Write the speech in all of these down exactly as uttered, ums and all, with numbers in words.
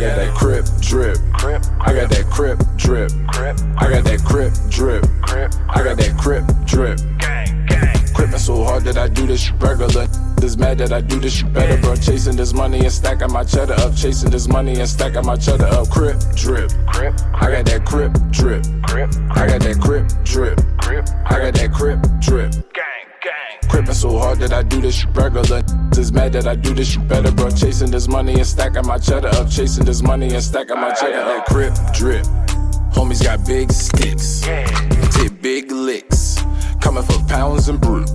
got that crip drip. I got that crip drip. I got that crip drip. I got that crip drip. Crippin' so hard that I do this shit regular. This mad that I do this shit better, bro. Chasing this money and stacking my cheddar up. Chasing this money and stacking my cheddar up. Crip drip. I got that crip drip. I got that crip drip. I got that crip drip. Crippin' so hard that I do this shit regular. This mad that I do this shit better, bro. Chasing this money and stacking my cheddar up. Chasing this money and stacking my cheddar up. Crip drip. Homies got big sticks. Take big licks. Coming for pounds and bricks.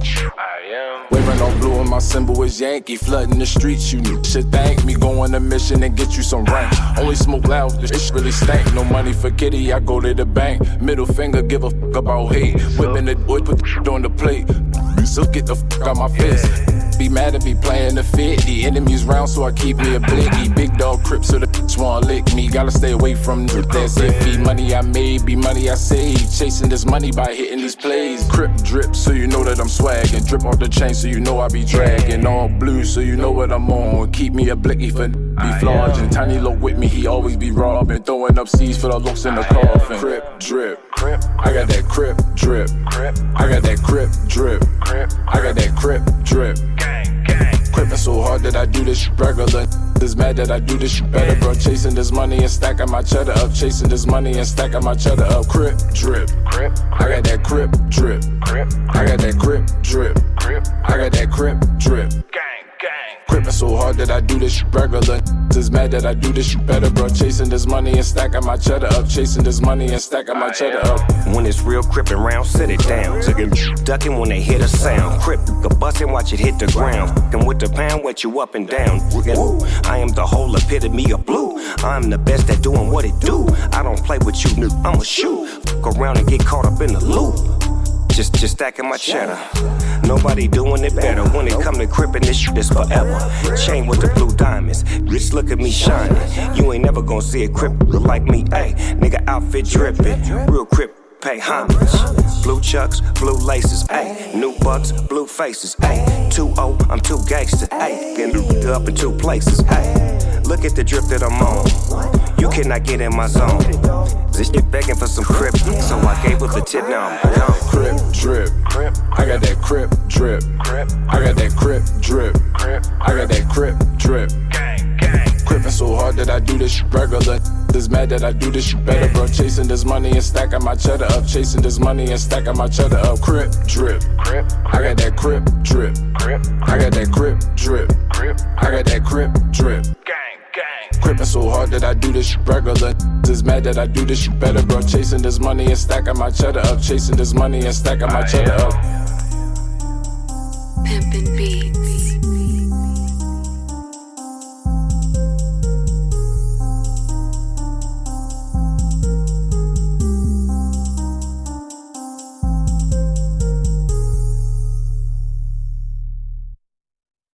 Waving on blue and my symbol is Yankee. Flooding the streets, you need should thank me. Go on a mission and get you some rank. Only smoke loud, this shit really stank. No money for kitty, I go to the bank. Middle finger, give a fuck about hate. Whipping the boy, put the shit on the plate. So get the fuck out my fist. Be mad and be playing the fit. The enemies round, so I keep me a blinky. Big dog crip, so the bitch wanna lick me. Gotta stay away from the that's iffy. Money I made, be money I saved. Chasing this money by hitting these plays. Crip drip, so you know that I'm swagging. Drip off the chain, so you know I be dragging. All blue, so you know what I'm on. Keep me a blicky for be flogging. Tiny low with me, he always be robbing. Throwing up seeds for the looks in the coffin. Crip drip, I got that crip drip. I got that crip drip. I got that crip drip. Crippin' so hard that I do this shit regular. This mad that I do this shit better, bro. Chasing this money and stacking my cheddar up. Chasing this money and stacking my cheddar up. Crip drip. I got that crip drip. I got that crip drip. I got that crip drip. Crippin' so hard that I do this shit regular. This mad that I do this shit better, bro. Chasing this money and stacking my cheddar up. Chasing this money and stacking my cheddar up. When it's real crippin' round, sit it down. Ducking when they hit a sound. Crip, go bust and watch it hit the ground. Fucking with the pound, wet you up and down. Woo. I am the whole epitome of blue. I'm the best at doing what it do. I don't play with you, I'ma shoot. Fuck around and get caught up in the loop. Just, just stacking my cheddar. Nobody doing it better. When it come to crippin', this shit is forever. Chain with the blue diamonds. Bitch, look at me shining. You ain't never gonna see a crip like me. Ayy, nigga outfit drippin'. Real crip, pay homage. Blue chucks, blue laces. Ayy, new bucks, blue faces. Ayy, two oh, I'm too gangster. Ayy, getting up in two places. Ayy, look at the drip that I'm on. You cannot get in my zone. This shit begging for some crip, so I gave her the tip, now I'm gone. Crip drip, I got that crip drip. I got that crip drip. I got that crip drip. Crippin' so hard that I do this shit regular. This mad that I do this shit better, bro. Chasing this money and stacking my cheddar up. Chasing this money and stacking my cheddar up. Crip drip, I got that crip drip. I got that crip drip. I got that crip drip. Crippin' so hard that I do this shit regular. This mad that I do this shit better, bro. Chasing this money and stacking my cheddar up. Chasing this money and stacking my cheddar up. Pimpin'.